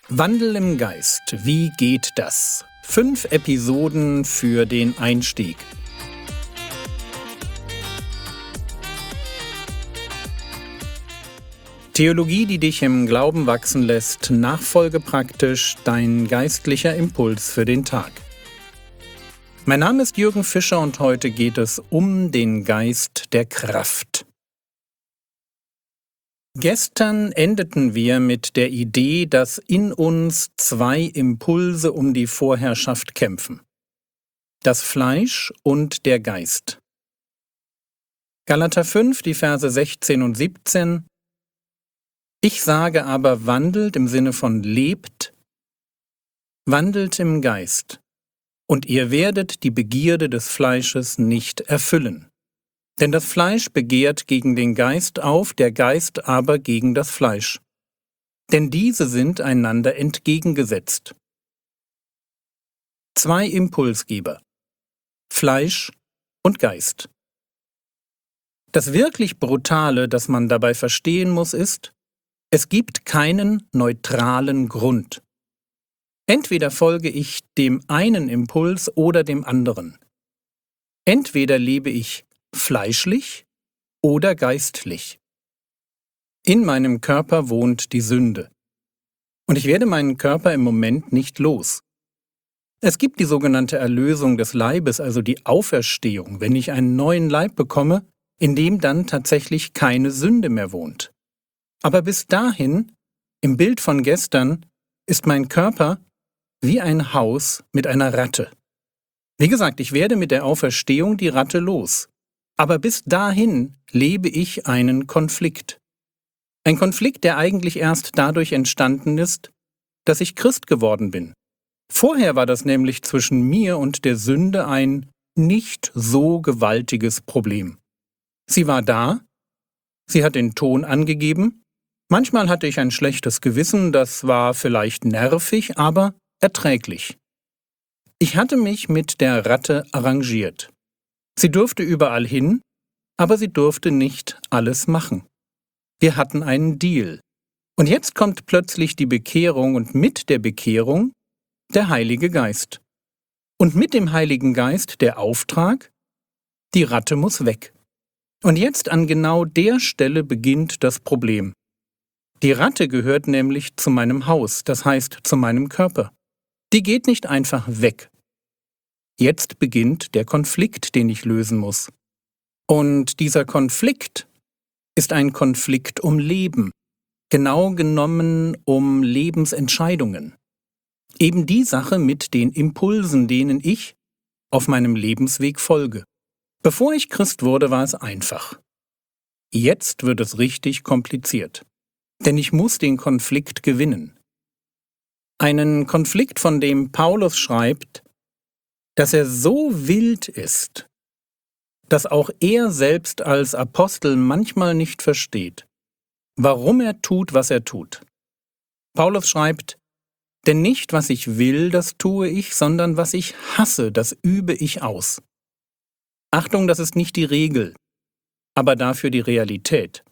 Wandel im Geist, wie geht das? 5 Episoden für den Einstieg. Theologie, die dich im Glauben wachsen lässt, nachfolgepraktisch dein geistlicher Impuls für den Tag. Mein Name ist Jürgen Fischer und heute geht es um den Geist der Kraft. Gestern endeten wir mit der Idee, dass in uns 2 Impulse um die Vorherrschaft kämpfen: das Fleisch und der Geist. Galater 5, die Verse 16 und 17: Ich sage aber, wandelt im Sinne von lebt, wandelt im Geist, und ihr werdet die Begierde des Fleisches nicht erfüllen. Denn das Fleisch begehrt gegen den Geist auf, der Geist aber gegen das Fleisch. Denn diese sind einander entgegengesetzt. 2 Impulsgeber: Fleisch und Geist. Das wirklich Brutale, das man dabei verstehen muss, ist: Es gibt keinen neutralen Grund. Entweder folge ich dem einen Impuls oder dem anderen. Entweder lebe ich fleischlich oder geistlich. In meinem Körper wohnt die Sünde. Und ich werde meinen Körper im Moment nicht los. Es gibt die sogenannte Erlösung des Leibes, also die Auferstehung, wenn ich einen neuen Leib bekomme, in dem dann tatsächlich keine Sünde mehr wohnt. Aber bis dahin, im Bild von gestern, ist mein Körper wie ein Haus mit einer Ratte. Wie gesagt, ich werde mit der Auferstehung die Ratte los. Aber bis dahin lebe ich einen Konflikt. Ein Konflikt, der eigentlich erst dadurch entstanden ist, dass ich Christ geworden bin. Vorher war das nämlich zwischen mir und der Sünde ein nicht so gewaltiges Problem. Sie war da, sie hat den Ton angegeben, manchmal hatte ich ein schlechtes Gewissen, das war vielleicht nervig, aber erträglich. Ich hatte mich mit der Ratte arrangiert. Sie durfte überall hin, aber sie durfte nicht alles machen. Wir hatten einen Deal. Und jetzt kommt plötzlich die Bekehrung und mit der Bekehrung der Heilige Geist. Und mit dem Heiligen Geist der Auftrag: Die Ratte muss weg. Und jetzt an genau der Stelle beginnt das Problem. Die Ratte gehört nämlich zu meinem Haus, das heißt zu meinem Körper. Die geht nicht einfach weg. Jetzt beginnt der Konflikt, den ich lösen muss. Und dieser Konflikt ist ein Konflikt um Leben, genau genommen um Lebensentscheidungen. Eben die Sache mit den Impulsen, denen ich auf meinem Lebensweg folge. Bevor ich Christ wurde, war es einfach. Jetzt wird es richtig kompliziert. Denn ich muss den Konflikt gewinnen. Einen Konflikt, von dem Paulus schreibt, dass er so wild ist, dass auch er selbst als Apostel manchmal nicht versteht, warum er tut, was er tut. Paulus schreibt: Denn nicht, was ich will, das tue ich, sondern was ich hasse, das übe ich aus. Achtung, das ist nicht die Regel, aber dafür die Realität.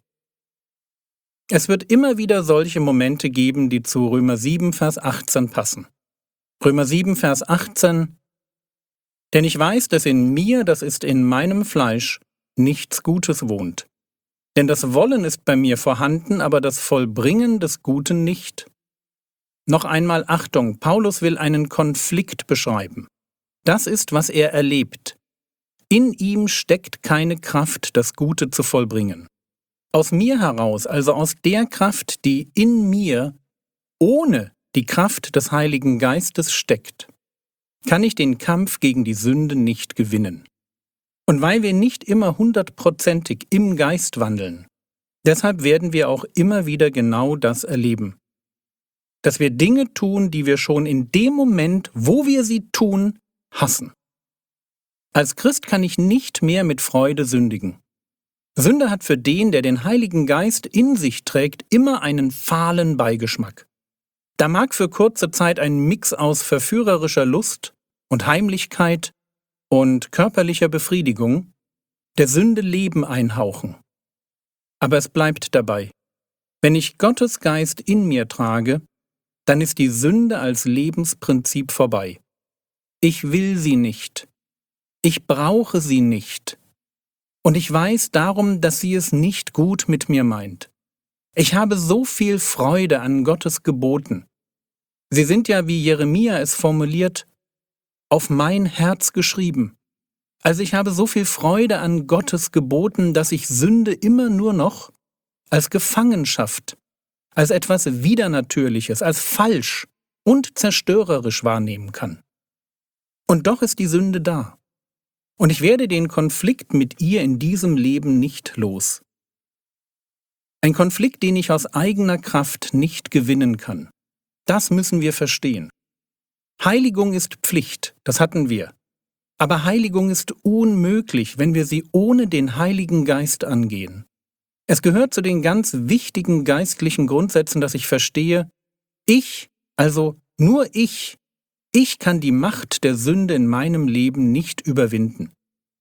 Es wird immer wieder solche Momente geben, die zu Römer 7, Vers 18 passen. Römer 7, Vers 18: Denn ich weiß, dass in mir, das ist in meinem Fleisch, nichts Gutes wohnt. Denn das Wollen ist bei mir vorhanden, aber das Vollbringen des Guten nicht. Noch einmal Achtung, Paulus will einen Konflikt beschreiben. Das ist, was er erlebt. In ihm steckt keine Kraft, das Gute zu vollbringen. Aus mir heraus, also aus der Kraft, die in mir ohne die Kraft des Heiligen Geistes steckt, kann ich den Kampf gegen die Sünde nicht gewinnen. Und weil wir nicht immer 100%ig im Geist wandeln, deshalb werden wir auch immer wieder genau das erleben. Dass wir Dinge tun, die wir schon in dem Moment, wo wir sie tun, hassen. Als Christ kann ich nicht mehr mit Freude sündigen. Sünde hat für den, der den Heiligen Geist in sich trägt, immer einen fahlen Beigeschmack. Da mag für kurze Zeit ein Mix aus verführerischer Lust und Heimlichkeit und körperlicher Befriedigung der Sünde Leben einhauchen. Aber es bleibt dabei. Wenn ich Gottes Geist in mir trage, dann ist die Sünde als Lebensprinzip vorbei. Ich will sie nicht. Ich brauche sie nicht. Und ich weiß darum, dass sie es nicht gut mit mir meint. Ich habe so viel Freude an Gottes Geboten. Sie sind ja, wie Jeremia es formuliert, auf mein Herz geschrieben. Also ich habe so viel Freude an Gottes Geboten, dass ich Sünde immer nur noch als Gefangenschaft, als etwas Widernatürliches, als falsch und zerstörerisch wahrnehmen kann. Und doch ist die Sünde da. Und ich werde den Konflikt mit ihr in diesem Leben nicht los. Ein Konflikt, den ich aus eigener Kraft nicht gewinnen kann. Das müssen wir verstehen. Heiligung ist Pflicht, das hatten wir. Aber Heiligung ist unmöglich, wenn wir sie ohne den Heiligen Geist angehen. Es gehört zu den ganz wichtigen geistlichen Grundsätzen, dass ich verstehe, ich, also nur ich kann die Macht der Sünde in meinem Leben nicht überwinden.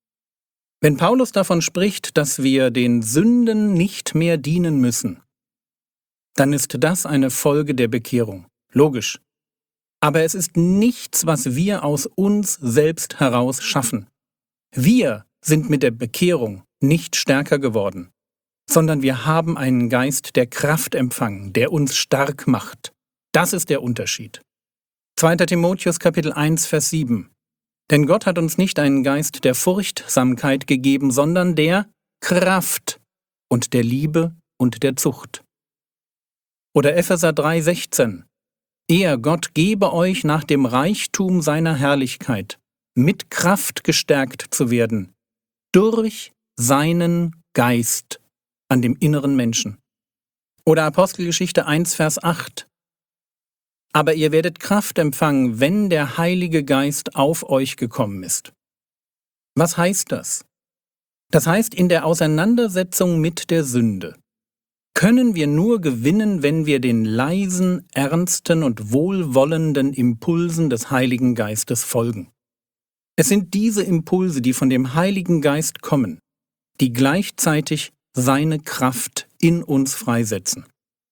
Wenn Paulus davon spricht, dass wir den Sünden nicht mehr dienen müssen, dann ist das eine Folge der Bekehrung. Logisch. Aber es ist nichts, was wir aus uns selbst heraus schaffen. Wir sind mit der Bekehrung nicht stärker geworden, sondern wir haben einen Geist der Kraft empfangen, der uns stark macht. Das ist der Unterschied. 2. Timotheus Kapitel 1, Vers 7. Denn Gott hat uns nicht einen Geist der Furchtsamkeit gegeben, sondern der Kraft und der Liebe und der Zucht. Oder Epheser 3, 16. Er, Gott, gebe euch nach dem Reichtum seiner Herrlichkeit, mit Kraft gestärkt zu werden, durch seinen Geist an dem inneren Menschen. Oder Apostelgeschichte 1, Vers 8. Aber ihr werdet Kraft empfangen, wenn der Heilige Geist auf euch gekommen ist. Was heißt das? Das heißt, in der Auseinandersetzung mit der Sünde können wir nur gewinnen, wenn wir den leisen, ernsten und wohlwollenden Impulsen des Heiligen Geistes folgen. Es sind diese Impulse, die von dem Heiligen Geist kommen, die gleichzeitig seine Kraft in uns freisetzen.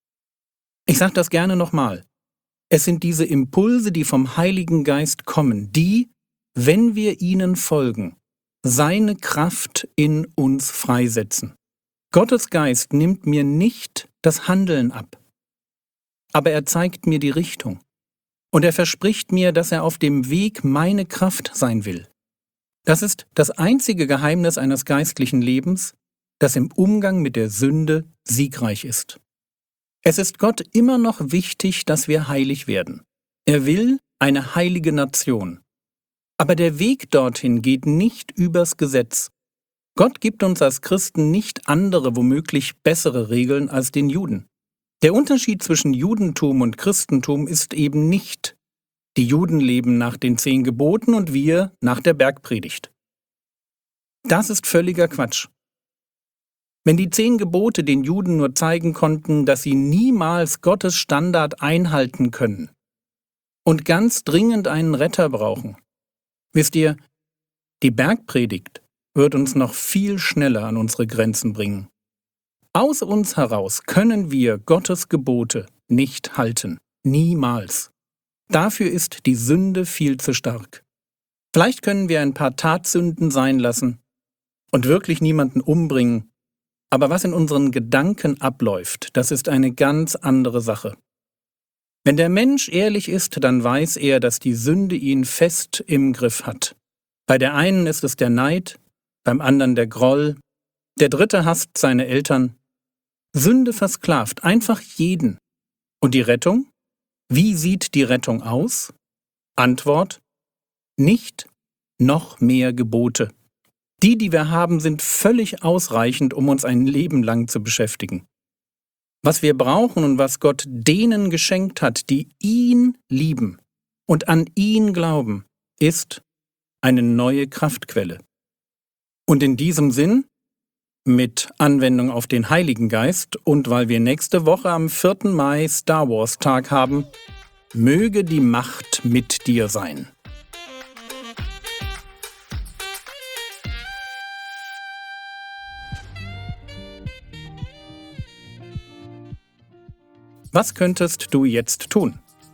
Ich sage das gerne nochmal. Es sind diese Impulse, die vom Heiligen Geist kommen, die, wenn wir ihnen folgen, seine Kraft in uns freisetzen. Gottes Geist nimmt mir nicht das Handeln ab, aber er zeigt mir die Richtung. Und er verspricht mir, dass er auf dem Weg meine Kraft sein will. Das ist das einzige Geheimnis eines geistlichen Lebens, das im Umgang mit der Sünde siegreich ist. Es ist Gott immer noch wichtig, dass wir heilig werden. Er will eine heilige Nation. Aber der Weg dorthin geht nicht übers Gesetz. Gott gibt uns als Christen nicht andere, womöglich bessere Regeln als den Juden. Der Unterschied zwischen Judentum und Christentum ist eben nicht, die Juden leben nach den 10 Geboten und wir nach der Bergpredigt. Das ist völliger Quatsch. Wenn die 10 Gebote den Juden nur zeigen konnten, dass sie niemals Gottes Standard einhalten können und ganz dringend einen Retter brauchen, wisst ihr, die Bergpredigt wird uns noch viel schneller an unsere Grenzen bringen. Aus uns heraus können wir Gottes Gebote nicht halten. Niemals. Dafür ist die Sünde viel zu stark. Vielleicht können wir ein paar Tatsünden sein lassen und wirklich niemanden umbringen, aber was in unseren Gedanken abläuft, das ist eine ganz andere Sache. Wenn der Mensch ehrlich ist, dann weiß er, dass die Sünde ihn fest im Griff hat. Bei der einen ist es der Neid, beim anderen der Groll, der dritte hasst seine Eltern. Sünde versklavt einfach jeden. Und die Rettung? Wie sieht die Rettung aus? Antwort: nicht noch mehr Gebote. Die wir haben, sind völlig ausreichend, um uns ein Leben lang zu beschäftigen. Was wir brauchen und was Gott denen geschenkt hat, die ihn lieben und an ihn glauben, ist eine neue Kraftquelle. Und in diesem Sinn, mit Anwendung auf den Heiligen Geist und weil wir nächste Woche am 4. Mai Star Wars Tag haben, möge die Macht mit dir sein. Was könntest du jetzt tun?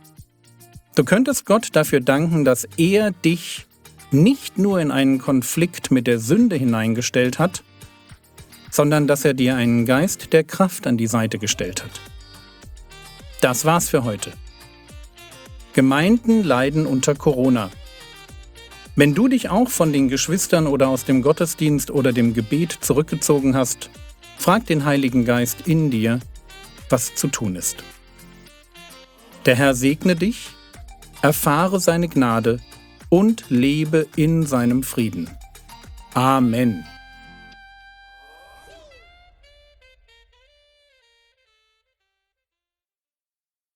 Du könntest Gott dafür danken, dass er dich nicht nur in einen Konflikt mit der Sünde hineingestellt hat, sondern dass er dir einen Geist der Kraft an die Seite gestellt hat. Das war's für heute. Gemeinden leiden unter Corona. Wenn du dich auch von den Geschwistern oder aus dem Gottesdienst oder dem Gebet zurückgezogen hast, frag den Heiligen Geist in dir, was zu tun ist. Der Herr segne dich, erfahre seine Gnade und lebe in seinem Frieden. Amen.